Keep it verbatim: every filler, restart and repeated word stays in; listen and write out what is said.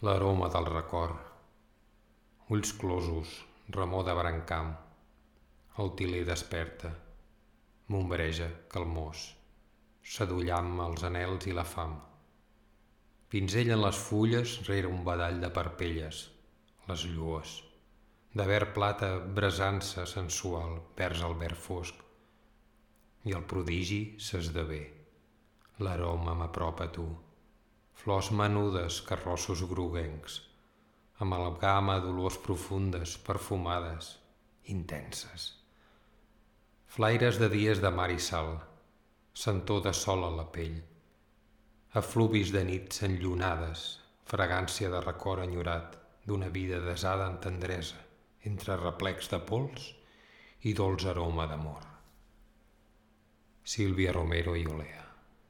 l'aroma del record, ulls closos, remor de brancam, el tiler desperta, m'ombreja, calmós, sadollant-me els anhels i la fam. Pinzell en les fulles rere un badall de parpelles, les llues, de verd plata brasant-se sensual vers el verd fosc, i el prodigi s'esdevé. L'aroma m'apropa a tu, flors menudes, carrossos groguencs, amalgama d'olors profundes, perfumades, intenses. Flaires de dies de mar i sal, sentor de sol a la pell, efluvis de nits enllunades, fragància de record enyorat d'una vida desada en tendresa, entre replecs de pols i dolç aroma d'amor. Sílvia Romero i Olea.